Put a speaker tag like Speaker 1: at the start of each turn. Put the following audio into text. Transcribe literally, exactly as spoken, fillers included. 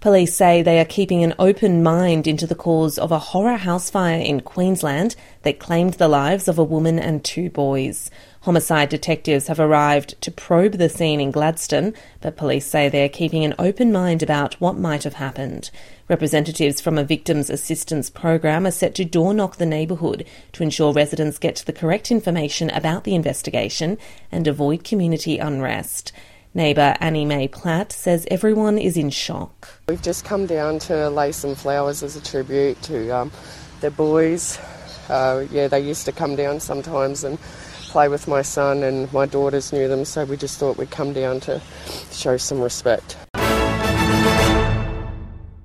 Speaker 1: Police say they are keeping an open mind into the cause of a horror house fire in Queensland that claimed the lives of a woman and two boys. Homicide detectives have arrived to probe the scene in Gladstone, but police say they are keeping an open mind about what might have happened. Representatives from a victims assistance program are set to door-knock the neighbourhood to ensure residents get the correct information about the investigation and avoid community unrest. Neighbour Annie Mae Platt says everyone is in shock.
Speaker 2: We've just come down to lay some flowers as a tribute to um, their boys. Uh, yeah, they used to come down sometimes and play with my son, and my daughters knew them, so we just thought we'd come down to show some respect.